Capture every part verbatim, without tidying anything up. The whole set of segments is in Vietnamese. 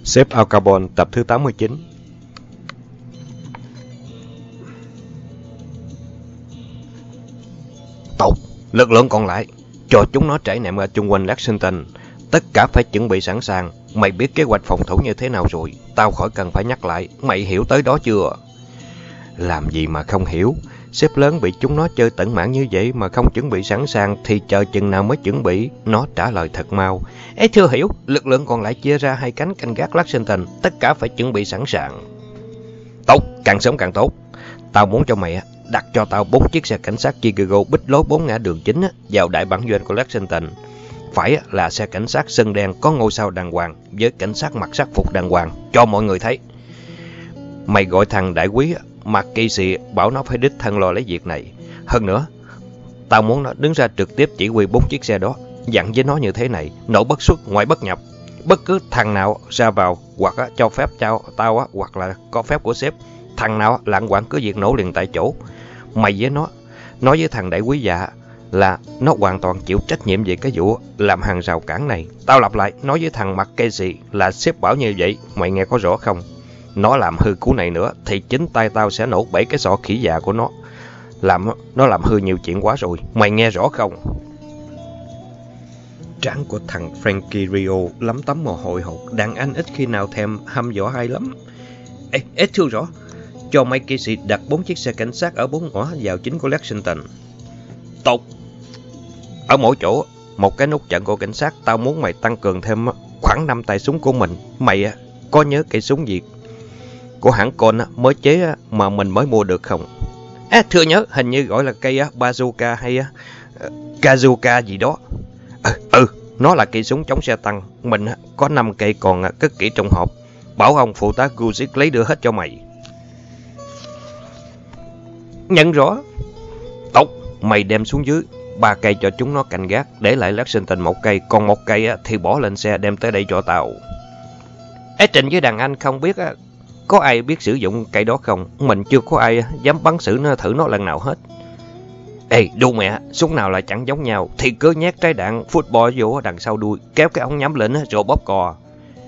Sếp Al Capone tập thứ tám mươi chín. Tộc, lực lượng còn lại, cho chúng nó trải nệm ở chung quanh Lexington. Tất cả phải chuẩn bị sẵn sàng. Mày biết kế hoạch phòng thủ như thế nào rồi? Tao khỏi cần phải nhắc lại. Mày hiểu tới đó chưa? Làm gì mà không hiểu? Sếp lớn bị chúng nó chơi tẩn mãn như vậy mà không chuẩn bị sẵn sàng thì chờ chừng nào mới chuẩn bị? Nó trả lời thật mau. Ê, chưa hiểu. Lực lượng còn lại chia ra hai cánh canh gác Lexington. Tất cả phải chuẩn bị sẵn sàng. Tốt, càng sớm càng tốt. Tao muốn cho mày đặt cho tao bốn chiếc xe cảnh sát Chicago bích lối bốn ngã đường chính vào đại bản doanh của Lexington. Phải là xe cảnh sát sân đen có ngôi sao đàng hoàng với cảnh sát mặc sắc phục đàng hoàng cho mọi người thấy. Mày gọi thằng đại quý McKinsey bảo nó phải đích thân lo lấy việc này. Hơn nữa, tao muốn nó đứng ra trực tiếp chỉ huy bốn chiếc xe đó. Dặn với nó như thế này: nội bất xuất, ngoại bất nhập. Bất cứ thằng nào ra vào hoặc cho phép cho tao hoặc là có phép của sếp, thằng nào lạng quạng cứ việc nổ liền tại chỗ. Mày với nó nói với thằng đại quý dạ là nó hoàn toàn chịu trách nhiệm về cái vụ làm hàng rào cản này. Tao lặp lại, nói với thằng McKinsey là sếp bảo như vậy. Mày nghe có rõ không? Nó làm hư cú này nữa thì chính tay tao sẽ nổ bể cái sọ khỉ già của nó. Làm nó làm hư nhiều chuyện quá rồi. Mày nghe rõ không? Trán của thằng Frankie Rio lấm tấm mồ hôi hột. Đàn anh ít khi nào thèm hăm dọa ai lắm. Ê, ê thưa rõ, cho McKinsey đặt bốn chiếc xe cảnh sát ở bốn ngõ vào chính của Lexington. Tốt. Ở mỗi chỗ một cái nút chặn của cảnh sát. Tao muốn mày tăng cường thêm khoảng năm tay súng của mình. Mày có nhớ cây súng gì của hãng Colt mới chế mà mình mới mua được không? À, thưa nhớ, hình như gọi là cây bazooka hay kazuka gì đó. Ừ, ừ, nó là cây súng chống xe tăng. Mình có năm cây còn cất kỹ trong hộp. Bảo ông phụ tá Guzik lấy đưa hết cho mày. Nhận rõ. Tốt, mày đem xuống dưới ba cây cho chúng nó canh gác, để lại Lexington một cây, còn một cây thì bỏ lên xe đem tới đây cho tao. Ê, Trình với đàn anh không biết có ai biết sử dụng cây đó không? Mình chưa có ai dám bắn xử nó thử nó lần nào hết. Ê, đu mẹ, súng nào lại chẳng giống nhau thì cứ nhét trái đạn football vô đằng sau đuôi, kéo cái ống nhắm lên rồi bóp cò.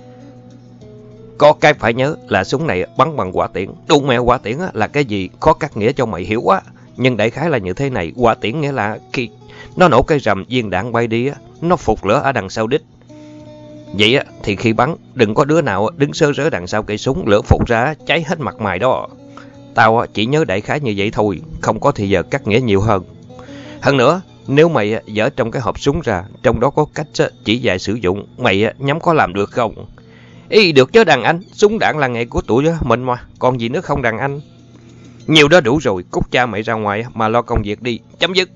Có cái phải nhớ là súng này bắn bằng hỏa tiễn. Đu mẹ, hỏa tiễn là cái gì? Khó cắt nghĩa cho mày hiểu quá. Nhưng đại khái là như thế này. Hỏa tiễn nghĩa là khi nó nổ cái rầm viên đạn bay đi, nó phục lửa ở đằng sau đích. Vậy thì khi bắn, đừng có đứa nào đứng sơ rớ đằng sau cây súng, lửa phục ra cháy hết mặt mày đó. Tao chỉ nhớ đại khái như vậy thôi, không có thì giờ cắt nghĩa nhiều hơn. Hơn nữa, nếu mày dở trong cái hộp súng ra, trong đó có cách chỉ dạy sử dụng, mày nhắm có làm được không? Ý, được chứ đàn anh, súng đạn là nghề của tụi mình mà, còn gì nữa không đàn anh? Nhiều đó đủ rồi, cút cha mày ra ngoài mà lo công việc đi, chấm dứt.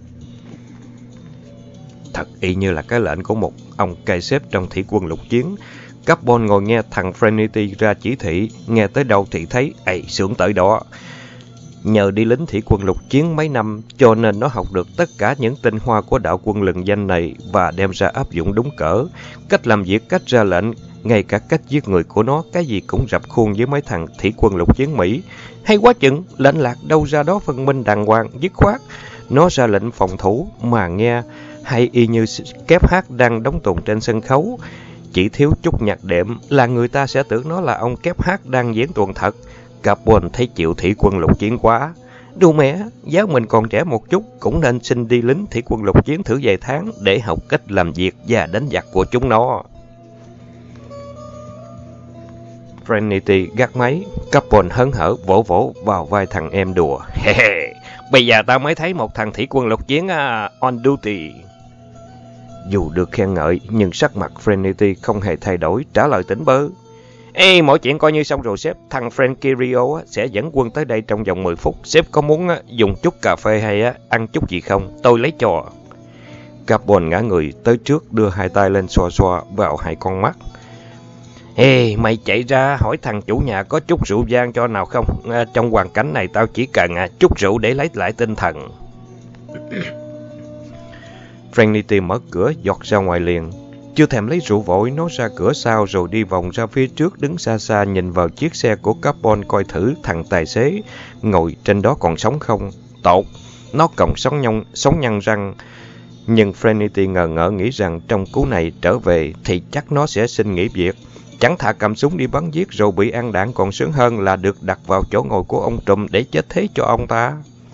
Thật y như là cái lệnh của một ông cai xếp trong thủy quân lục chiến. Capone ngồi nghe thằng Frenity ra chỉ thị, nghe tới đâu thì thấy, ầy, sướng tới đó. Nhờ đi lính thủy quân lục chiến mấy năm, cho nên nó học được tất cả những tinh hoa của đạo quân lừng danh này và đem ra áp dụng đúng cỡ. Cách làm việc, cách ra lệnh, ngay cả cách giết người của nó, cái gì cũng rập khuôn với mấy thằng thủy quân lục chiến Mỹ. Hay quá chừng, lệnh lạc đâu ra đó phân minh đàng hoàng, dứt khoát. Nó ra lệnh phòng thủ mà nghe hay y như kép hát đang đóng tuồng trên sân khấu. Chỉ thiếu chút nhạc đệm là người ta sẽ tưởng nó là ông kép hát đang diễn tuồng thật. Capone thấy chịu thủy quân lục chiến quá. Đù mẹ, giáo mình còn trẻ một chút, cũng nên xin đi lính thủy quân lục chiến thử vài tháng để học cách làm việc và đánh giặc của chúng nó. Frenity gác máy. Capone hớn hở vỗ vỗ vào vai thằng em đùa. He he, bây giờ tao mới thấy một thằng thủy quân lục chiến uh, on duty. Dù được khen ngợi, nhưng sắc mặt Frenity không hề thay đổi, trả lời tỉnh bơ. Ê, mọi chuyện coi như xong rồi sếp. Thằng Frankie Rio sẽ dẫn quân tới đây trong vòng mười phút. Sếp có muốn dùng chút cà phê hay ăn chút gì không? Tôi lấy cho. Capone ngã người tới trước, đưa hai tay lên xoa xoa vào hai con mắt. Ê, mày chạy ra hỏi thằng chủ nhà có chút rượu vang cho nào không? À, trong hoàn cảnh này tao chỉ cần à, chút rượu để lấy lại tinh thần. Frenity mở cửa giọt ra ngoài liền. Chưa thèm lấy rượu vội, nó ra cửa sau rồi đi vòng ra phía trước, đứng xa xa nhìn vào chiếc xe của Capone coi thử thằng tài xế ngồi trên đó còn sống không. Tốt, nó còng sống nhông, sống nhăn răng, Nhưng Trinity ngờ ngợ nghĩ rằng trong cú này trở về thì chắc nó sẽ xin nghỉ việc. Chẳng thà cầm súng đi bắn giết rồi bị ăn đạn còn sướng hơn là được đặt vào chỗ ngồi của ông trùm để chết thế cho ông ta.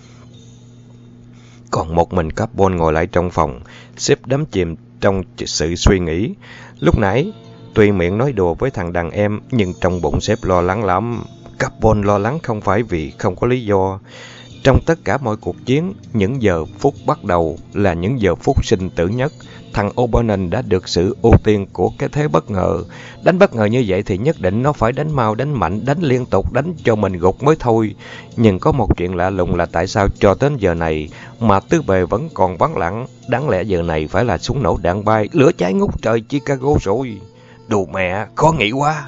Còn một mình Carbon ngồi lại trong phòng, sếp đắm chìm trong sự suy nghĩ. Lúc nãy, tuy miệng nói đùa với thằng đàn em, nhưng trong bụng sếp lo lắng lắm. Carbon lo lắng không phải vì không có lý do. Trong tất cả mọi cuộc chiến, những giờ phút bắt đầu là những giờ phút sinh tử nhất. Thằng O'Bannon đã được sự ưu tiên của cái thế bất ngờ. Đánh bất ngờ như vậy thì nhất định nó phải đánh mau, đánh mạnh, đánh liên tục, đánh cho mình gục mới thôi. Nhưng có một chuyện lạ lùng là tại sao cho đến giờ này mà tứ bề vẫn còn vắng lặng. Đáng lẽ giờ này phải là súng nổ đạn bay, lửa cháy ngút trời Chicago rồi. Đù mẹ, khó nghĩ quá.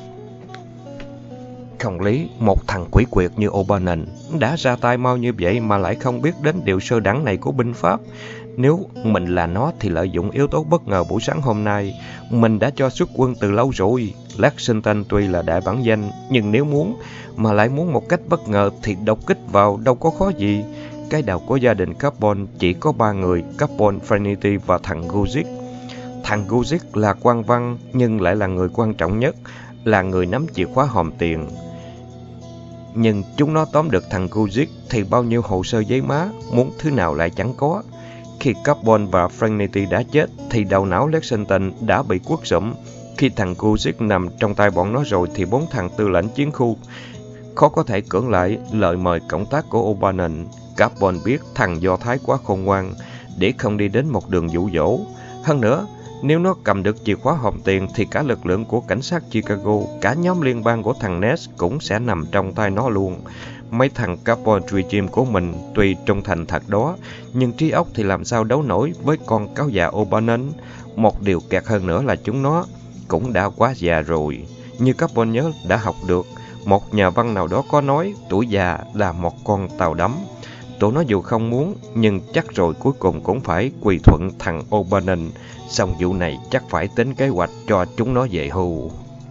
Không lý, một thằng quỷ quyệt như O'Bannon đã ra tay mau như vậy mà lại không biết đến điều sơ đẳng này của binh pháp. Nếu mình là nó thì lợi dụng yếu tố bất ngờ buổi sáng hôm nay, mình đã cho xuất quân từ lâu rồi. Lexington tuy là đại bản danh, nhưng nếu muốn, mà lại muốn một cách bất ngờ thì đột kích vào đâu có khó gì. Cái đầu của gia đình Carbon chỉ có ba người, Carbon, Trinity và thằng Guzik. Thằng Guzik là quan văn, nhưng lại là người quan trọng nhất, là người nắm chìa khóa hòm tiền. Nhưng chúng nó tóm được thằng Guzik thì bao nhiêu hồ sơ giấy má, muốn thứ nào lại chẳng có. Khi Carbon và Trinity đã chết thì đầu não Lexington đã bị quất sụm. Khi thằng Guzik nằm trong tay bọn nó rồi thì bốn thằng tư lệnh chiến khu khó có thể cưỡng lại lời mời cộng tác của O'Bannon. Carbon biết thằng Do Thái quá khôn ngoan để không đi đến một đường dụ dỗ. Hơn nữa, nếu nó cầm được chìa khóa hòm tiền thì cả lực lượng của cảnh sát Chicago, cả nhóm liên bang của thằng Ness cũng sẽ nằm trong tay nó luôn. Mấy thằng Carbon regime của mình tuy trung thành thật đó, nhưng trí óc thì làm sao đấu nổi với con cáo già O'Bannon. Một điều kẹt hơn nữa là chúng nó cũng đã quá già rồi. Như Carbon nhớ đã học được, một nhà văn nào đó có nói tuổi già là một con tàu đắm. Tụi nó dù không muốn, nhưng chắc rồi cuối cùng cũng phải quy thuận thằng O'Bannon. Xong vụ này chắc phải tính kế hoạch cho chúng nó về hưu.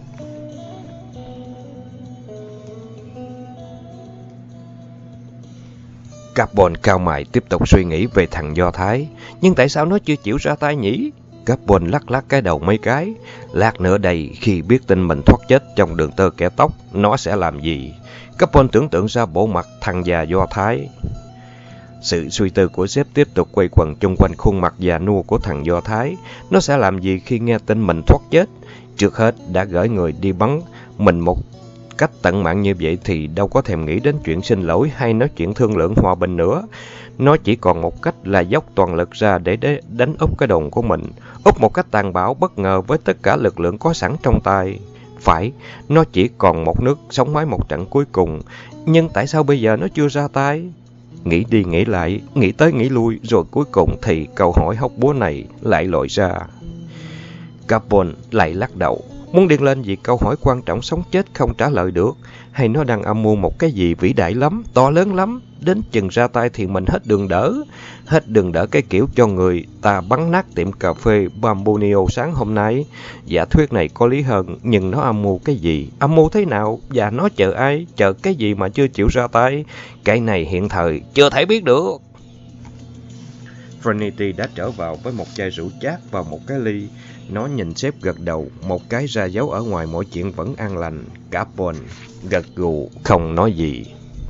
Carbon cau mày tiếp tục suy nghĩ về thằng Do Thái. Nhưng tại sao nó chưa chịu ra tay nhỉ? Carbon lắc lắc cái đầu mấy cái. Lát nữa đây, khi biết tin mình thoát chết trong đường tơ kẻ tóc, nó sẽ làm gì? Carbon tưởng tượng ra bộ mặt thằng già Do Thái. Sự suy tư của sếp tiếp tục quay quần chung quanh khuôn mặt già nua của thằng Do Thái. Nó sẽ làm gì khi nghe tin mình thoát chết? Trước hết đã gửi người đi bắn mình một cách tận mạng như vậy thì đâu có thèm nghĩ đến chuyện xin lỗi hay nói chuyện thương lượng hòa bình nữa. Nó chỉ còn một cách là dốc toàn lực ra để đánh úp cái đồn của mình, úp một cách tàn bạo bất ngờ với tất cả lực lượng có sẵn trong tay. Phải, nó chỉ còn một nước sống mái một trận cuối cùng, nhưng tại sao bây giờ nó chưa ra tay? Nghĩ đi nghĩ lại, nghĩ tới nghĩ lui, rồi cuối cùng thì câu hỏi hóc búa này lại lội ra. Carbon lại lắc đầu, muốn điên lên vì câu hỏi quan trọng sống chết không trả lời được, hay nó đang âm mưu một cái gì vĩ đại lắm, to lớn lắm, đến chừng ra tay thì mình hết đường đỡ, hết đường đỡ cái kiểu cho người ta bắn nát tiệm cà phê Bambunio sáng hôm nay. Giả thuyết này có lý hơn, nhưng nó âm mưu cái gì, âm mưu thế nào, và nó chờ ai, chờ cái gì mà chưa chịu ra tay? Cái này hiện thời chưa thể biết được. Trinity đã trở vào với một chai rượu chát và một cái ly. Nó nhìn sếp gật đầu, một cái ra dấu ở ngoài mọi chuyện vẫn an lành. Carbon gật gù, không nói gì.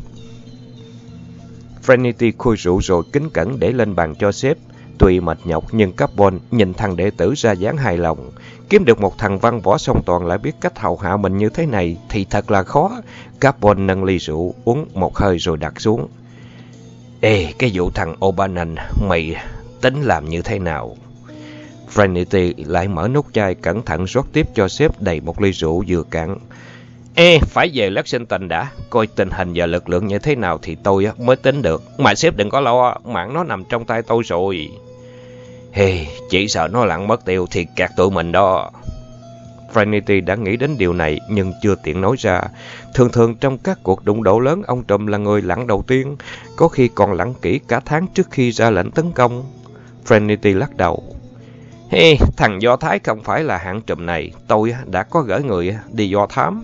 Trinity khui rượu rồi kính cẩn để lên bàn cho sếp. Tuy mệt nhọc nhưng Carbon nhìn thằng đệ tử ra dáng hài lòng. Kiếm được một thằng văn võ song toàn lại biết cách hầu hạ mình như thế này thì thật là khó. Carbon nâng ly rượu, uống một hơi rồi đặt xuống. Ê, cái vụ thằng O'Bannon, mày tính làm như thế nào? Trinity lại mở nút chai cẩn thận rót tiếp cho sếp đầy một ly rượu vừa cạn. Ê, phải về Lexington đã, coi tình hình và lực lượng như thế nào thì tôi mới tính được. Mà sếp đừng có lo, mạng nó nằm trong tay tôi rồi. Hey, chỉ sợ nó lặn mất tiêu thì kẹt tụi mình đó. Trinity đã nghĩ đến điều này nhưng chưa tiện nói ra. Thường thường trong các cuộc đụng độ lớn, ông trùm là người lặn đầu tiên, có khi còn lặn kỹ cả tháng trước khi ra lệnh tấn công. Trinity lắc đầu. Hey, thằng Do Thái không phải là hạng trùm này, tôi đã có gửi người đi do thám.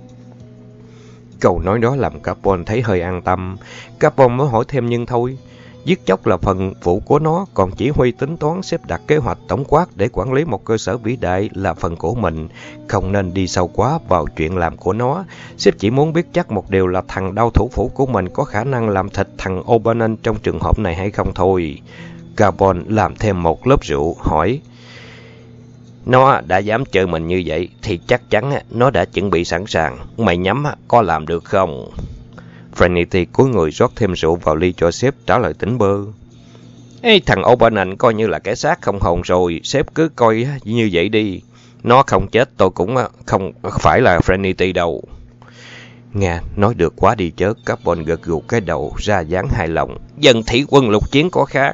Câu nói đó làm Carbon thấy hơi an tâm. Carbon mới hỏi thêm nhưng thôi. Giết chóc là phần vụ của nó, còn chỉ huy tính toán xếp đặt kế hoạch tổng quát để quản lý một cơ sở vĩ đại là phần của mình. Không nên đi sâu quá vào chuyện làm của nó. Sếp chỉ muốn biết chắc một điều là thằng đao thủ phủ của mình có khả năng làm thịt thằng O'Bannon trong trường hợp này hay không thôi. Carbon làm thêm một lớp rượu, hỏi: Nó đã dám chơi mình như vậy thì chắc chắn nó đã chuẩn bị sẵn sàng. Mày nhắm có làm được không? Trinity cúi người rót thêm rượu vào ly cho sếp, trả lời tỉnh bơ: Ê, thằng O'Bannon coi như là kẻ xác không hồn rồi, sếp cứ coi như vậy đi. Nó không chết tôi cũng không phải là Trinity đâu. Nghe nói được quá đi chớ. Carbon gật gù cái đầu ra dáng hài lòng. Dân thủy quân lục chiến có khác.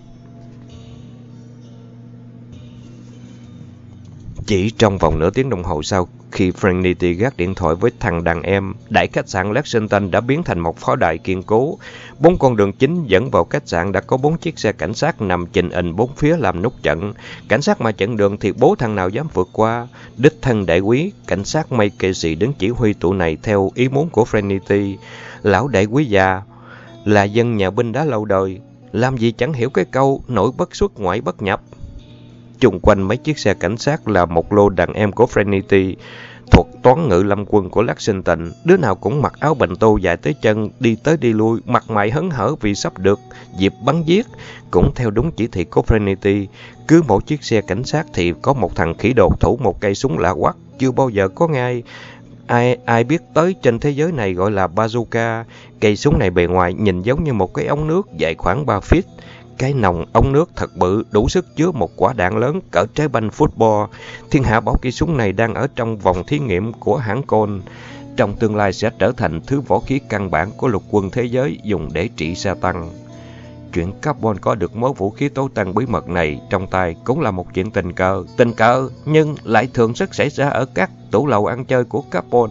Chỉ trong vòng nửa tiếng đồng hồ sau khi Trinity gác điện thoại với thằng đàn em, đại khách sạn Lexington đã biến thành một pháo đài kiên cố. Bốn con đường chính dẫn vào khách sạn đã có bốn chiếc xe cảnh sát nằm chình ình bốn phía làm nút trận. Cảnh sát mà chặn đường thì bố thằng nào dám vượt qua. Đích thân đại quý, cảnh sát May Casey đứng chỉ huy tụi này theo ý muốn của Trinity. Lão đại quý già là dân nhà binh đá lâu đời, làm gì chẳng hiểu cái câu nội bất xuất ngoại bất nhập. Chung quanh mấy chiếc xe cảnh sát là một lô đàn em của Trinity, thuộc toán ngự lâm quân của Lexington. Đứa nào cũng mặc áo bành tô dài tới chân, đi tới đi lui, mặt mày hớn hở vì sắp được dịp bắn giết. Cũng theo đúng chỉ thị của Trinity, cứ mỗi chiếc xe cảnh sát thì có một thằng khỉ đột thủ một cây súng lạ quắc, chưa bao giờ có ai ai ai biết tới trên thế giới này, gọi là bazooka. Cây súng này bề ngoài nhìn giống như một cái ống nước dài khoảng ba feet. Cái nòng ống nước thật bự, đủ sức chứa một quả đạn lớn cỡ trái banh football. Thiên hạ bảo cây súng này đang ở trong vòng thí nghiệm của hãng Colt. Trong tương lai sẽ trở thành thứ võ khí căn bản của lục quân thế giới dùng để trị sa tăng. Chuyện Carbon có được mớ vũ khí tố tăng bí mật này trong tay cũng là một chuyện tình cờ. Tình cờ nhưng lại thường rất xảy ra ở các tủ lầu ăn chơi của Carbon.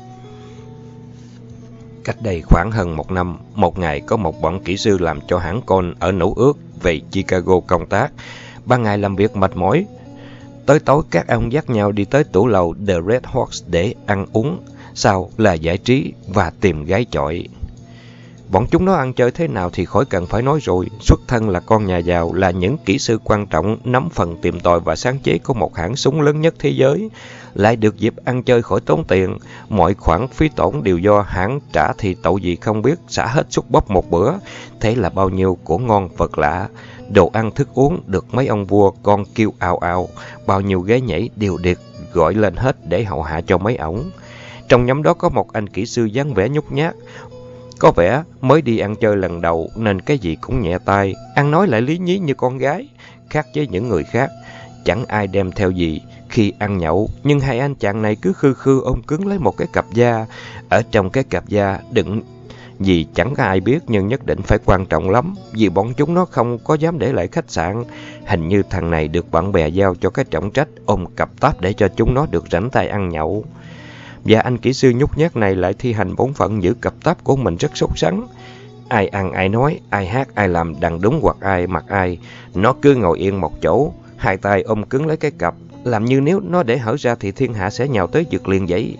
Cách đây khoảng hơn một năm, một ngày có một bọn kỹ sư làm cho hãng Colt ở Nữ Ước về Chicago công tác. Ban ngày làm việc mệt mỏi, tới tối các ông dắt nhau đi tới tủ lầu The Red Horse để ăn uống, sau là giải trí và tìm gái chọi. Bọn chúng nó ăn chơi thế nào thì khỏi cần phải nói rồi. Xuất thân là con nhà giàu, là những kỹ sư quan trọng, nắm phần tìm tòi và sáng chế của một hãng súng lớn nhất thế giới. Lại được dịp ăn chơi khỏi tốn tiền. Mọi khoản phí tổn đều do hãng trả thì tội gì không biết, xả hết xúc bắp một bữa. Thế là bao nhiêu của ngon vật lạ, đồ ăn thức uống được mấy ông vua con kêu ào ào. Bao nhiêu ghế nhảy đều được gọi lên hết để hậu hạ cho mấy ổng. Trong nhóm đó có một anh kỹ sư dáng vẻ nhút nhát. Có vẻ mới đi ăn chơi lần đầu nên cái gì cũng nhẹ tay, ăn nói lại lý nhí như con gái. Khác với những người khác, chẳng ai đem theo gì khi ăn nhậu, nhưng hai anh chàng này cứ khư khư ôm cứng lấy một cái cặp da. Ở trong cái cặp da đựng gì chẳng có ai biết, nhưng nhất định phải quan trọng lắm, vì bọn chúng nó không có dám để lại khách sạn. Hình như thằng này được bạn bè giao cho cái trọng trách ôm cặp táp để cho chúng nó được rảnh tay ăn nhậu. Và anh kỹ sư nhút nhát này lại thi hành bổn phận giữ cặp táp của mình rất sốt sắng. Ai ăn ai nói, ai hát ai làm đằng đúng hoặc ai mặc ai. Nó cứ ngồi yên một chỗ, hai tay ôm cứng lấy cái cặp, làm như nếu nó để hở ra thì thiên hạ sẽ nhào tới giật liền vậy.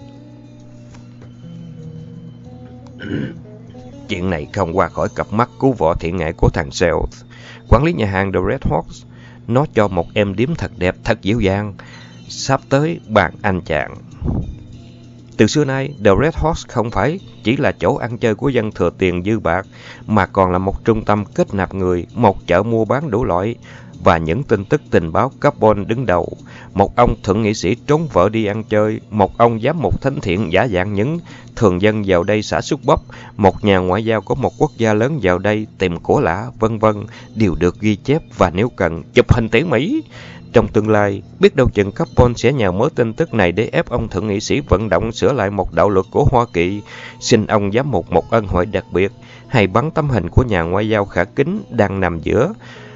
Chuyện này không qua khỏi cặp mắt cứu võ thiện nghệ của thằng Sales, quản lý nhà hàng The Red Horse. Nó cho một em điếm thật đẹp, thật dịu dàng. Sắp tới bàn anh chàng. Từ xưa nay, The Red Horse không phải chỉ là chỗ ăn chơi của dân thừa tiền dư bạc, mà còn là một trung tâm kết nạp người, một chợ mua bán đủ loại và những tin tức tình báo carbon đứng đầu. Một ông thượng nghị sĩ trốn vợ đi ăn chơi, một ông giám mục thánh thiện giả dạng những thường dân vào đây xả xúc bắp, một nhà ngoại giao của một quốc gia lớn vào đây tìm của lạ, vân vân, đều được ghi chép và nếu cần chụp hình tỉ mỉ. Trong tương lai, biết đâu chừng Carbon sẽ nhào mớ tin tức này để ép ông thượng nghị sĩ vận động sửa lại một đạo luật của Hoa Kỳ, xin ông giám mục một ân huệ đặc biệt, hay bắn tấm hình của nhà ngoại giao khả kính đang nằm giữa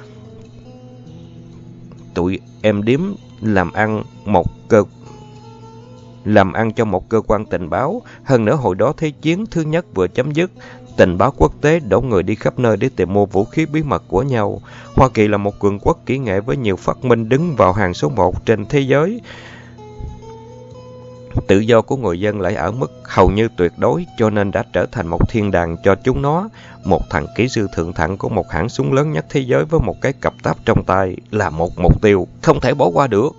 tụi em điếm làm ăn một cơ làm ăn cho một cơ quan tình báo. Hơn nữa hồi đó Thế chiến thứ nhất vừa chấm dứt, tình báo quốc tế đổ người đi khắp nơi để tìm mua vũ khí bí mật của nhau. Hoa Kỳ là một cường quốc kỹ nghệ với nhiều phát minh đứng vào hàng số một trên thế giới. Tự do của người dân lại ở mức hầu như tuyệt đối, cho nên đã trở thành một thiên đàng cho chúng nó. Một thằng kỹ sư thượng thặng của một hãng súng lớn nhất thế giới với một cái cặp táp trong tay là một mục tiêu không thể bỏ qua được.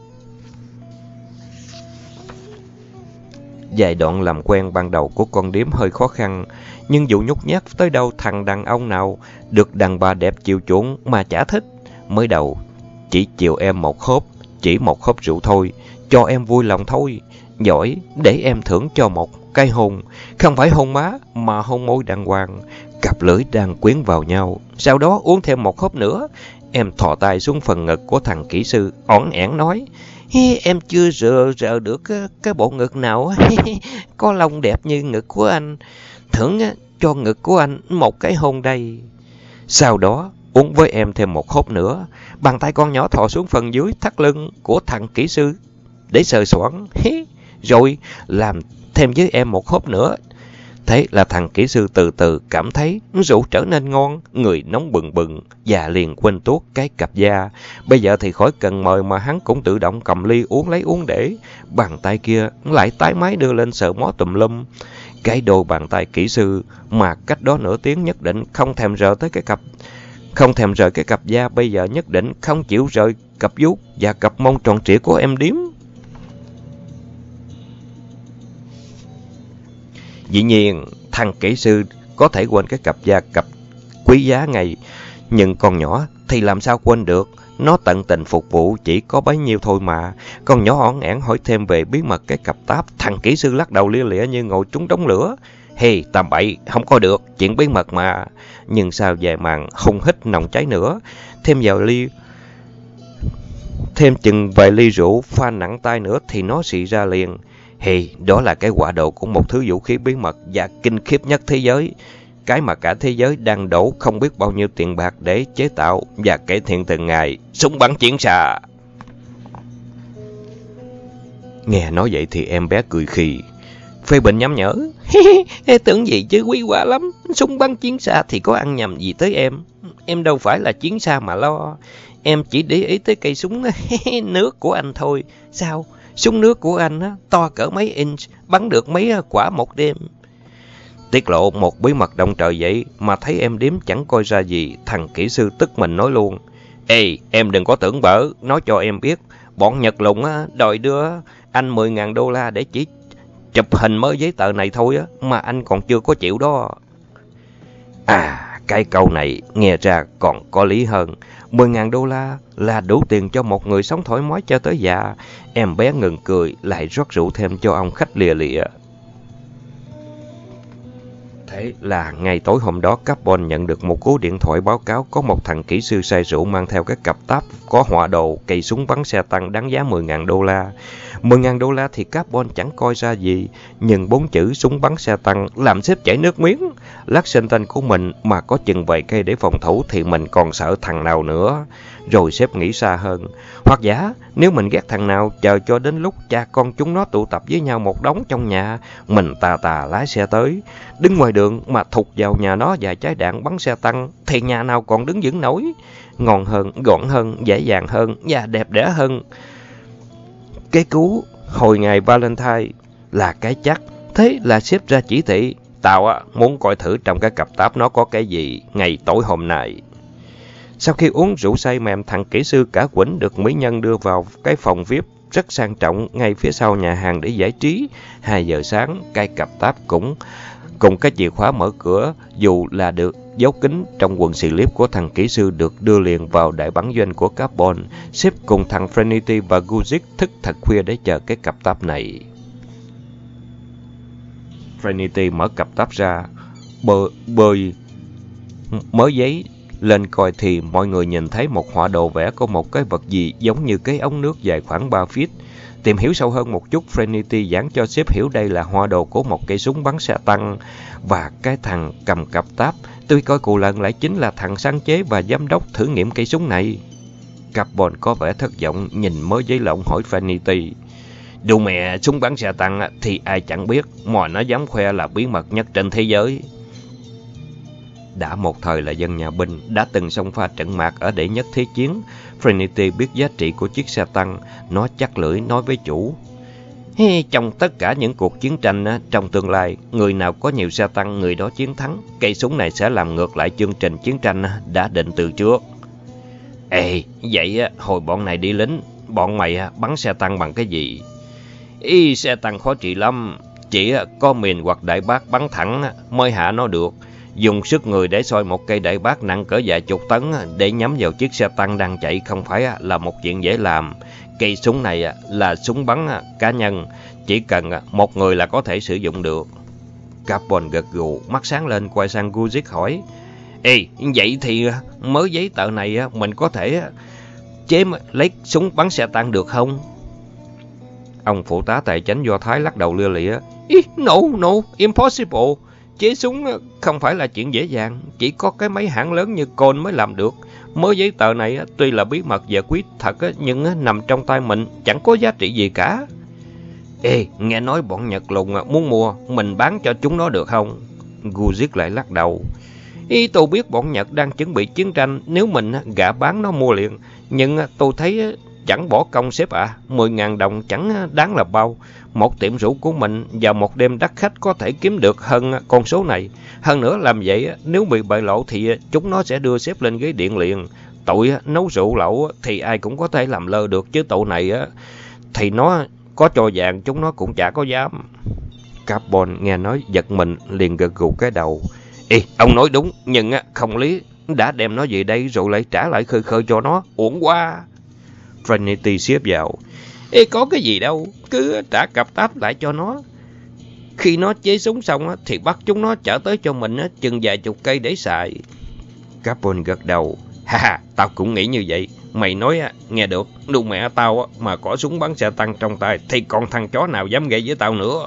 Giai đoạn làm quen ban đầu của con điếm hơi khó khăn, nhưng dù nhút nhát tới đâu thằng đàn ông nào được đàn bà đẹp chiều chuộng mà chả thích. Mới đầu chỉ chiều em một hớp, chỉ một hớp rượu thôi, cho em vui lòng thôi. Giỏi, để em thưởng cho một cái hôn, không phải hôn má mà hôn môi đàng hoàng, cặp lưỡi đang quyến vào nhau. Sau đó uống thêm một hớp nữa. Em thò tay xuống phần ngực của thằng kỹ sư, ỏn ẻn nói: Hi, em chưa rờ rờ được cái, cái bộ ngực nào có lông đẹp như ngực của anh. Thưởng cho ngực của anh một cái hôn đây. Sau đó uống với em thêm một hớp nữa. Bàn tay con nhỏ thò xuống phần dưới thắt lưng của thằng kỹ sư để sờ soạng, rồi làm thêm với em một hớp nữa. Thế là thằng kỹ sư từ từ cảm thấy rượu trở nên ngon, người nóng bừng bừng và liền quên tuốt cái cặp da. Bây giờ thì khỏi cần mời mà hắn cũng tự động cầm ly uống lấy uống để. Bàn tay kia lại tái máy đưa lên sờ mó tùm lum. Cái đôi bàn tay kỹ sư mà cách đó nửa tiếng nhất định không thèm rờ tới cái cặp Không thèm rời cái cặp da, bây giờ nhất định không chịu rời cặp vuốt và cặp mông tròn trịa của em điếm. Dĩ nhiên, thằng kỹ sư có thể quên cái cặp da cặp quý giá ngày, nhưng con nhỏ thì làm sao quên được. Nó tận tình phục vụ chỉ có bấy nhiêu thôi mà. Con nhỏ ỏn ẻn hỏi thêm về bí mật cái cặp táp. Thằng kỹ sư lắc đầu lia lịa như ngồi trúng đống lửa. Hey, tầm bậy, không có được, chuyện bí mật mà. Nhưng sao vài màn hung hít nồng cháy nữa. Thêm vào ly Thêm chừng vài ly rượu pha nặng tay nữa thì nó xị ra liền. Hey, đó là cái quả đồ của một thứ vũ khí bí mật và kinh khiếp nhất thế giới. Cái mà cả thế giới đang đổ không biết bao nhiêu tiền bạc để chế tạo và cải thiện từng ngày. Súng bắn chiến xa. Nghe nói vậy thì em bé cười khì. Phê Bình nhắm nhở. Tưởng gì chứ quý quá lắm. Súng bắn chiến xa thì có ăn nhầm gì tới em. Em đâu phải là chiến xa mà lo. Em chỉ để ý tới cây súng nước của anh thôi. Sao? Súng nước của anh á, to cỡ mấy inch, bắn được mấy quả một đêm. Tiết lộ một bí mật động trời vậy mà thấy em điếm chẳng coi ra gì. Thằng kỹ sư tức mình nói luôn. Ê, em đừng có tưởng bở, nói cho em biết. Bọn Nhật Lùng á, đòi đưa anh mười ngàn đô la để chỉ chụp hình mới giấy tờ này thôi á, mà anh còn chưa có chịu đó. À, cái câu này nghe ra còn có lý hơn. Mười ngàn đô la là đủ tiền cho một người sống thoải mái cho tới già. Em bé ngừng cười, lại rót rượu thêm cho ông khách lìa lịa. Thế là ngày tối hôm đó, Carbon nhận được một cú điện thoại báo cáo có một thằng kỹ sư say rượu mang theo cái cặp táp có họa đồ cây súng bắn xe tăng đáng giá mười ngàn đô la. mười ngàn đô la thì Carbon chẳng coi ra gì, nhưng bốn chữ súng bắn xe tăng làm sếp chảy nước miếng. Lexington của mình mà có chừng vài cây để phòng thủ thì mình còn sợ thằng nào nữa. Rồi sếp nghĩ xa hơn. Hoặc giả, nếu mình ghét thằng nào, chờ cho đến lúc cha con chúng nó tụ tập với nhau một đống trong nhà, mình tà tà lái xe tới, đứng ngoài đường mà thục vào nhà nó vài trái đạn bắn xe tăng, thì nhà nào còn đứng vững nổi. Ngon hơn, gọn hơn, dễ dàng hơn và đẹp đẽ hơn. Cái cú hồi ngày Valentine là cái chắc. Thế là sếp ra chỉ thị. Tao á, muốn coi thử trong cái cặp táp nó có cái gì ngày tối hôm nay. Sau khi uống rượu say mềm, thằng kỹ sư cả quỉnh được mỹ nhân đưa vào cái phòng vi ai pi rất sang trọng ngay phía sau nhà hàng để giải trí. Hai giờ sáng, cái cặp táp cũng cùng cái chìa khóa mở cửa, dù là được giấu kín trong quần xì líp của thằng kỹ sư, được đưa liền vào đại bản doanh của Carbon. Sếp cùng thằng Trinity và Guzik thức thật khuya để chờ cái cặp táp này. Trinity mở cặp táp ra, bơi, bơi mớ giấy lên coi thì mọi người nhìn thấy một họa đồ vẽ có một cái vật gì giống như cái ống nước dài khoảng ba feet. Tìm hiểu sâu hơn một chút, Trinity giảng cho sếp hiểu đây là họa đồ của một cây súng bắn xe tăng. Và cái thằng cầm cặp táp, tuy coi cù lần lại chính là thằng sáng chế và giám đốc thử nghiệm cây súng này. Carbon có vẻ thất vọng nhìn mớ giấy lộn hỏi Trinity. Đồ mẹ, súng bắn xe tăng thì ai chẳng biết, mà nó dám khoe là bí mật nhất trên thế giới. Đã một thời là dân nhà binh, đã từng xông pha trận mạc ở đệ nhất thế chiến, Trinity biết giá trị của chiếc xe tăng. Nó chắc lưỡi nói với chủ. Hey, trong tất cả những cuộc chiến tranh trong tương lai, người nào có nhiều xe tăng người đó chiến thắng. Cây súng này sẽ làm ngược lại chương trình chiến tranh đã định từ trước. Ê, vậy hồi bọn này đi lính, bọn mày bắn xe tăng bằng cái gì? Ý, xe tăng khó trị lắm. Chỉ có mìn hoặc đại bác bắn thẳng mới hạ nó được. Dùng sức người để soi một cây đại bác nặng cỡ vài chục tấn để nhắm vào chiếc xe tăng đang chạy không phải là một chuyện dễ làm. Cây súng này là súng bắn cá nhân, chỉ cần một người là có thể sử dụng được. Carbon gật gù, mắt sáng lên quay sang Guzik hỏi. Ê, vậy thì mới giấy tờ này mình có thể chế lấy súng bắn xe tăng được không? Ông phụ tá tài chánh Do Thái lắc đầu lia lịa. No, no, impossible. Chế súng không phải là chuyện dễ dàng, chỉ có cái máy hãng lớn như Cole mới làm được. Mới giấy tờ này tuy là bí mật và quý thật nhưng nằm trong tay mình chẳng có giá trị gì cả. Ê, nghe nói bọn Nhật lùn muốn mua, mình bán cho chúng nó được không? Guzik lại lắc đầu. Ý, tôi biết bọn Nhật đang chuẩn bị chiến tranh, nếu mình gạ bán nó mua liền. Nhưng tôi thấy chẳng bỏ công sếp ạ, mười ngàn đồng chẳng đáng là bao. Một tiệm rượu của mình vào một đêm đắt khách có thể kiếm được hơn con số này. Hơn nữa làm vậy, nếu bị bại lộ thì chúng nó sẽ đưa sếp lên ghế điện liền. Tụi nấu rượu lậu thì ai cũng có thể làm lơ được, chứ tụi này thì nó có cho vàng chúng nó cũng chả có dám. Carbon nghe nói giật mình liền gật gù cái đầu. Ê, ông nói đúng, nhưng không lý. Đã đem nó về đây rồi lại trả lại khơi khơi cho nó, uổng quá. Trinity xếp vào. Ê, có cái gì đâu, cứ trả cặp táp lại cho nó. Khi nó chế súng xong thì bắt chúng nó chở tới cho mình chừng vài chục cây để xài. Carbon gật đầu. Ha ha, tao cũng nghĩ như vậy. Mày nói nghe được, đu mẹ tao mà có súng bắn xe tăng trong tay thì còn thằng chó nào dám gây với tao nữa.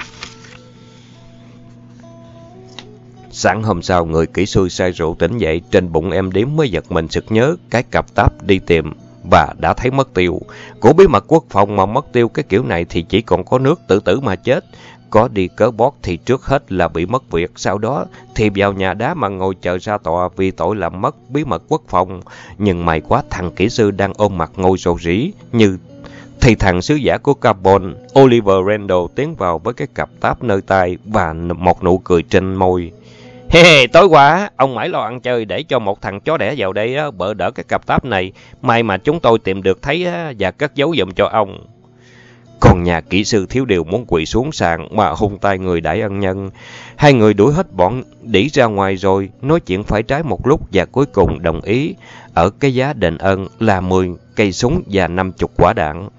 Sáng hôm sau, người kỹ sư say rượu tỉnh dậy, trên bụng em điếm mới giật mình sực nhớ cái cặp táp đi tìm và đã thấy mất tiêu. Của bí mật quốc phòng mà mất tiêu cái kiểu này thì chỉ còn có nước tự tử mà chết. Có đi cớ bót thì trước hết là bị mất việc, sau đó thì vào nhà đá mà ngồi chờ ra tòa vì tội làm mất bí mật quốc phòng. Nhưng may quá thằng kỹ sư đang ôm mặt ngồi rầu rĩ như thì thằng sứ giả của Carbon, Oliver Randall, tiến vào với cái cặp táp nơi tay và một nụ cười trên môi. Hey, hey, tối qua ông mãi lo ăn chơi để cho một thằng chó đẻ vào đây bỡ đỡ cái cặp táp này. May mà chúng tôi tìm được thấy và cất giấu giùm cho ông. Còn nhà kỹ sư thiếu điều muốn quỳ xuống sàn mà hung tay người đãi ân nhân. Hai người đuổi hết bọn đĩ ra ngoài rồi, nói chuyện phải trái một lúc và cuối cùng đồng ý ở cái giá đền ơn là mười cây súng và năm mươi quả đạn.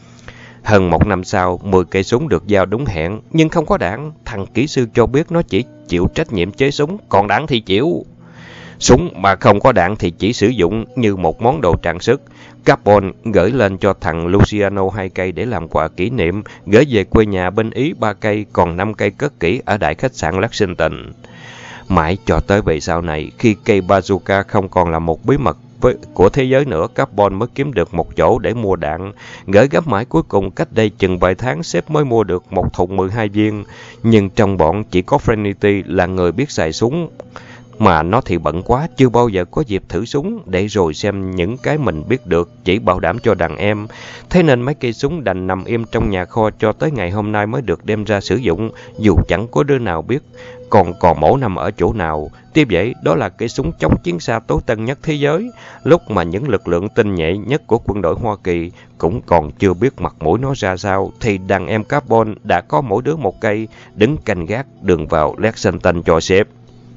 Hơn một năm sau, mười cây súng được giao đúng hẹn, nhưng không có đạn. Thằng kỹ sư cho biết nó chỉ chịu trách nhiệm chế súng, còn đạn thì chịu. Súng mà không có đạn thì chỉ sử dụng như một món đồ trang sức. Carbon gửi lên cho thằng Luciano hai cây để làm quà kỷ niệm, gửi về quê nhà bên Ý ba cây, còn năm cây cất kỹ ở đại khách sạn Lexington. Mãi cho tới về sau này, khi cây bazooka không còn là một bí mật với, của thế giới nữa, Carbon mới kiếm được một chỗ để mua đạn. Gửi gấp mãi cuối cùng cách đây chừng vài tháng sếp mới mua được một thùng mười hai viên. Nhưng trong bọn chỉ có Trinity là người biết xài súng. Mà nó thì bận quá, chưa bao giờ có dịp thử súng để rồi xem những cái mình biết được, chỉ bảo đảm cho đàn em. Thế nên mấy cây súng đành nằm im trong nhà kho cho tới ngày hôm nay mới được đem ra sử dụng, dù chẳng có đứa nào biết còn còn mổ nằm ở chỗ nào. Tiếp vậy, đó là cây súng chống chiến xa tối tân nhất thế giới, lúc mà những lực lượng tinh nhuệ nhất của quân đội Hoa Kỳ cũng còn chưa biết mặt mũi nó ra sao, thì đàn em Carbon đã có mỗi đứa một cây, đứng canh gác đường vào Lexington cho sếp.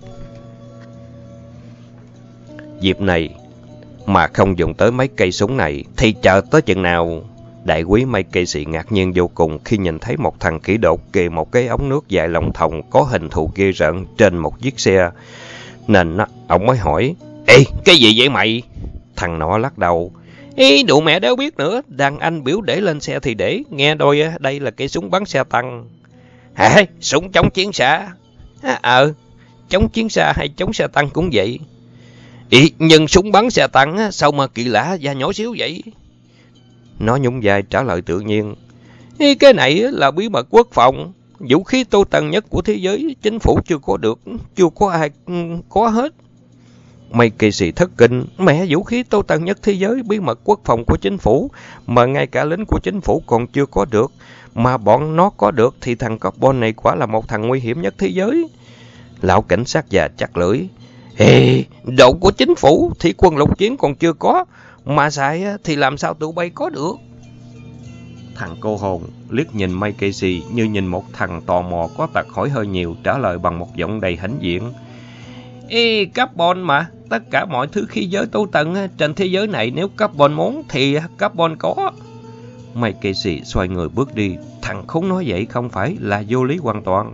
Dịp này mà không dùng tới mấy cây súng này thì chờ tới chừng nào? Đại quý Michael Casey ngạc nhiên vô cùng khi nhìn thấy một thằng kỹ đột kề một cái ống nước dài lồng thòng có hình thù ghê rợn trên một chiếc xe. Nên ông mới hỏi, ê, cái gì vậy mày? Thằng nọ lắc đầu, ê, đủ mẹ đéo biết nữa, đàn anh biểu để lên xe thì để, nghe đôi đây là cây súng bắn xe tăng. Hả? Súng chống chiến xa? À, ờ, chống chiến xa hay chống xe tăng cũng vậy. Ý, nhưng súng bắn xe tăng sao mà kỳ lạ và nhỏ xíu vậy? Nó nhún vai trả lời tự nhiên. Ý, cái này là bí mật quốc phòng, vũ khí tối tân nhất của thế giới, chính phủ chưa có được, chưa có ai có hết. Mày kỳ sĩ thất kinh, mẹ, vũ khí tối tân nhất thế giới, bí mật quốc phòng của chính phủ, mà ngay cả lính của chính phủ còn chưa có được. mà bọn nó có được thì thằng Carbon này quả là một thằng nguy hiểm nhất thế giới. Lão cảnh sát già chắc lưỡi. Ê, độ của chính phủ thì quân lục chiến còn chưa có, mà xài thì làm sao tụi bay có được? Thằng cô hồn liếc nhìn Mike Casey như nhìn một thằng tò mò có tật hỏi hơi nhiều, trả lời bằng một giọng đầy hãnh diện. Ê, Carbon mà, tất cả mọi thứ khí giới tố tận trên thế giới này nếu Carbon muốn thì Carbon có. Mike Casey xoay người bước đi, thằng khốn nói vậy không phải là vô lý hoàn toàn.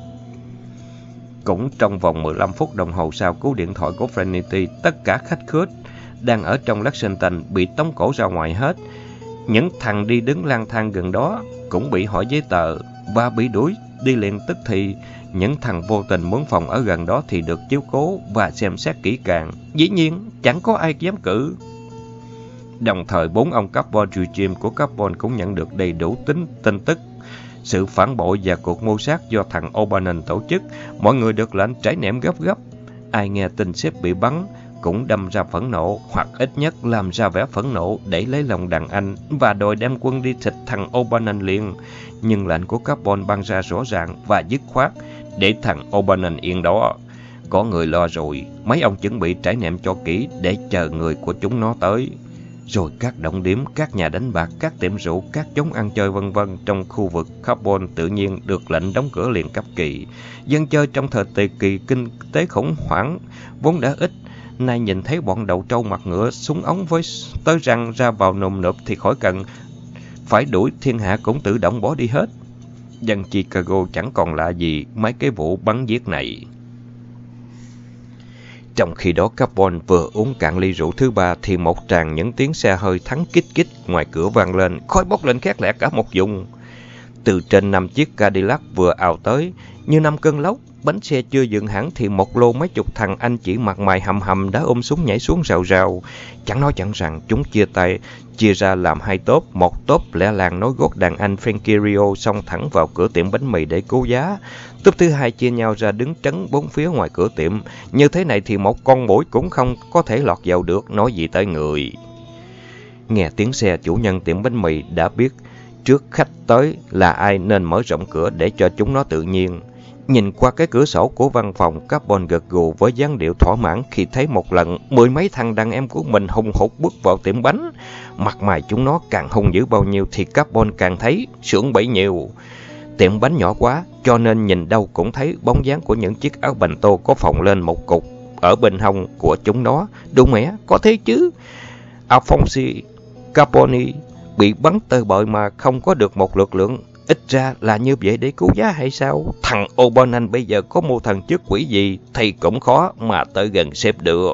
Cũng trong vòng mười lăm phút đồng hồ sau cú điện thoại của Trinity, tất cả khách khứa đang ở trong Lexington bị tống cổ ra ngoài hết. Những thằng đi đứng lang thang gần đó cũng bị hỏi giấy tờ và bị đuổi đi liền tức thì. Những thằng vô tình muốn phòng ở gần đó thì được chiếu cố và xem xét kỹ càng. Dĩ nhiên, chẳng có ai dám cự. Đồng thời, bốn ông Carbon Regime của Carbon cũng nhận được đầy đủ tính tin tức. Sự phản bội và cuộc mưu sát do thằng O'Bannon tổ chức, mọi người được lệnh trải nệm gấp gấp. Ai nghe tin sếp bị bắn cũng đâm ra phẫn nộ, hoặc ít nhất làm ra vẻ phẫn nộ để lấy lòng đàn anh và đòi đem quân đi thịt thằng O'Bannon liền. Nhưng lệnh của Carbon ban ra rõ ràng và dứt khoát, để thằng O'Bannon yên đó. Có người lo rồi, mấy ông chuẩn bị trải nệm cho kỹ để chờ người của chúng nó tới. Rồi các động điểm, các nhà đánh bạc, các tiệm rượu, các chốn ăn chơi vân vân trong khu vực Carbon tự nhiên được lệnh đóng cửa liền cấp kỳ. Dân chơi trong thời kỳ kinh tế khủng hoảng vốn đã ít, nay nhìn thấy bọn đầu trâu mặt ngựa súng ống với tới răng ra vào nồm nộp thì khỏi cần phải đuổi, thiên hạ cũng tự động bỏ đi hết. Dân Chicago chẳng còn lạ gì mấy cái vụ bắn giết này. Trong khi đó, Carbon vừa uống cạn ly rượu thứ ba thì một tràng những tiếng xe hơi thắng kích kích ngoài cửa vang lên, khói bốc lên khét lẹt cả một vùng. Từ trên năm chiếc Cadillac vừa ào tới như năm cơn lốc, bánh xe chưa dừng hẳn thì một lô mấy chục thằng anh chỉ mặt mày hầm hầm đã ôm súng nhảy xuống rào rào. Chẳng nói chẳng rằng chúng chia tay, chia ra làm hai tốp, một tốp lẻ làng nối gót đàn anh Frankie Rio xông thẳng vào cửa tiệm bánh mì để cứu giá. Tốp thứ hai chia nhau ra đứng trấn bốn phía ngoài cửa tiệm. Như thế này thì một con muỗi cũng không có thể lọt vào được, nói gì tới người. Nghe tiếng xe, chủ nhân tiệm bánh mì đã biết trước khách tới là ai nên mở rộng cửa để cho chúng nó tự nhiên. Nhìn qua cái cửa sổ của văn phòng, Carbon gật gù với dáng điệu thỏa mãn khi thấy một lần mười mấy thằng đàn em của mình hùng hục bước vào tiệm bánh. Mặt mày chúng nó càng hung dữ bao nhiêu thì Carbon càng thấy sướng bấy nhiêu. Tiệm bánh nhỏ quá cho nên nhìn đâu cũng thấy bóng dáng của những chiếc áo bành tô có phồng lên một cục ở bên hông của chúng nó. Đúng mẹ, có thế chứ. Alphonse Carboni bị bắn tơi bời mà không có được một lực lượng. Ít ra là như vậy để cứu giá hay sao? Thằng O'Bannon bây giờ có mưu thần chức quỷ gì thì cũng khó mà tới gần sếp được.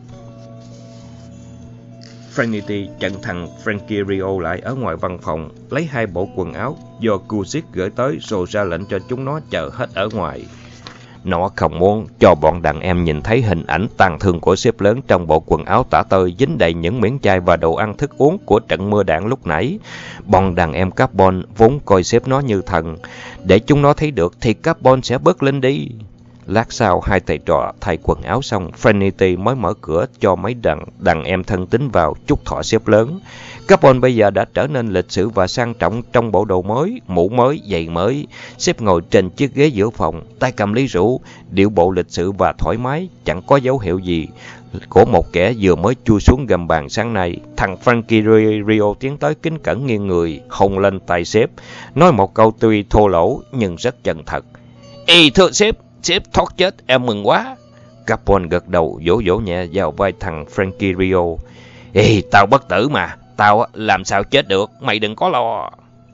Trinity chặn thằng Frankie Rio lại ở ngoài văn phòng, lấy hai bộ quần áo do Cusick gửi tới rồi ra lệnh cho chúng nó chờ hết ở ngoài. Nó không muốn cho bọn đàn em nhìn thấy hình ảnh tàn thương của sếp lớn trong bộ quần áo tả tơi dính đầy những miếng chai và đồ ăn thức uống của trận mưa đạn lúc nãy. Bọn đàn em Carbon vốn coi sếp nó như thần. Để chúng nó thấy được thì Carbon sẽ bớt lên đi. Lát sau, hai thầy trò thay quần áo xong, Trinity mới mở cửa cho mấy đàn, đàn em thân tín vào chúc thọ sếp lớn. Carbon bây giờ đã trở nên lịch sự và sang trọng trong bộ đồ mới, mũ mới, giày mới. Sếp ngồi trên chiếc ghế giữa phòng, tay cầm ly rượu, điệu bộ lịch sự và thoải mái, chẳng có dấu hiệu gì của một kẻ vừa mới chui xuống gầm bàn sáng nay. Thằng Frankie Rio tiến tới kính cẩn nghiêng người, hôn lên tay sếp, nói một câu tuy thô lỗ nhưng rất chân thật. Ê thưa sếp, sếp thoát chết, em mừng quá. Carbon gật đầu vỗ vỗ nhẹ vào vai thằng Frankie Rio. Ê, tao bất tử mà, tao làm sao chết được, mày đừng có lo.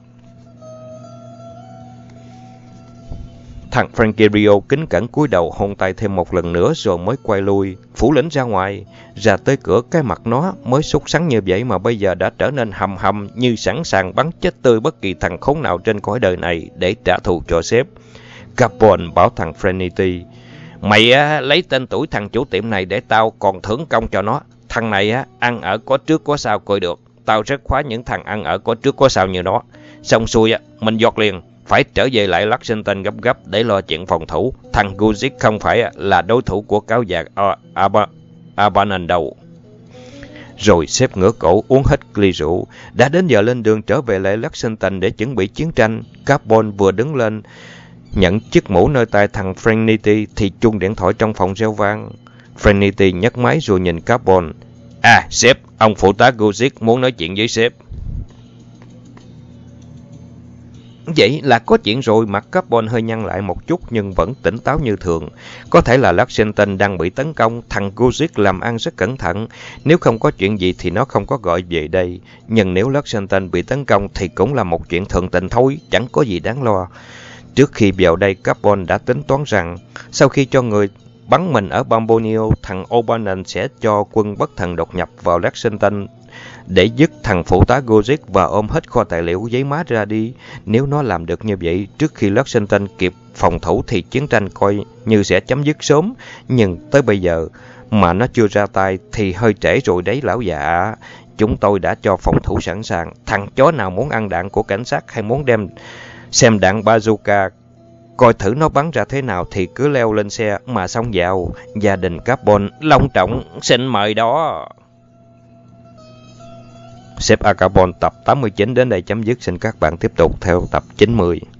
Thằng Frankie Rio kính cẩn cúi đầu hôn tay thêm một lần nữa rồi mới quay lui, phủ lĩnh ra ngoài. Ra tới cửa, cái mặt nó mới sốt sắng như vậy mà bây giờ đã trở nên hầm hầm như sẵn sàng bắn chết tươi bất kỳ thằng khốn nào trên cõi đời này để trả thù cho sếp. Carbon bảo thằng Trinity, mày á, lấy tên tuổi thằng chủ tiệm này để tao còn thưởng công cho nó. Thằng này á, ăn ở có trước có sau coi được. Tao rất khoái những thằng ăn ở có trước có sau như nó. Xong xuôi á, mình giọt liền, phải trở về lại Lexington gấp gấp để lo chuyện phòng thủ. Thằng Guzik không phải là đối thủ của cáo già O'Bannon đâu. Rồi sếp ngửa cổ uống hết ly rượu. Đã đến giờ lên đường trở về lại Lexington để chuẩn bị chiến tranh. Carbon vừa đứng lên nhận chiếc mũ nơi tay thằng Franity thì chuông điện thoại trong phòng reo vang. Franity nhấc máy rồi nhìn Carbon. À, sếp, ông phụ tá Guzik muốn nói chuyện với sếp. Vậy là có chuyện rồi. Mặt Carbon hơi nhăn lại một chút nhưng vẫn tỉnh táo như thường. Có thể là Lexington đang bị tấn công. Thằng Guzik làm ăn rất cẩn thận. Nếu không có chuyện gì thì nó không có gọi về đây. Nhưng nếu Lexington bị tấn công thì cũng là một chuyện thượng tình thôi. Chẳng có gì đáng lo. Trước khi vào đây, Carbon đã tính toán rằng sau khi cho người bắn mình ở Bombonio, thằng O'Bannon sẽ cho quân bất thần đột nhập vào Lexington để giết thằng phụ tá Guzik và ôm hết kho tài liệu giấy má ra đi. Nếu nó làm được như vậy, trước khi Lexington kịp phòng thủ thì chiến tranh coi như sẽ chấm dứt sớm. Nhưng tới bây giờ mà nó chưa ra tay thì hơi trễ rồi đấy lão dạ. Chúng tôi đã cho phòng thủ sẵn sàng. Thằng chó nào muốn ăn đạn của cảnh sát hay muốn đem xem đạn bazooka, coi thử nó bắn ra thế nào thì cứ leo lên xe mà xông vào. Gia đình Carbon long trọng xin mời đó. Sếp A Carbon tập tám mươi chín đến đây chấm dứt. Xin các bạn tiếp tục theo tập chín mươi.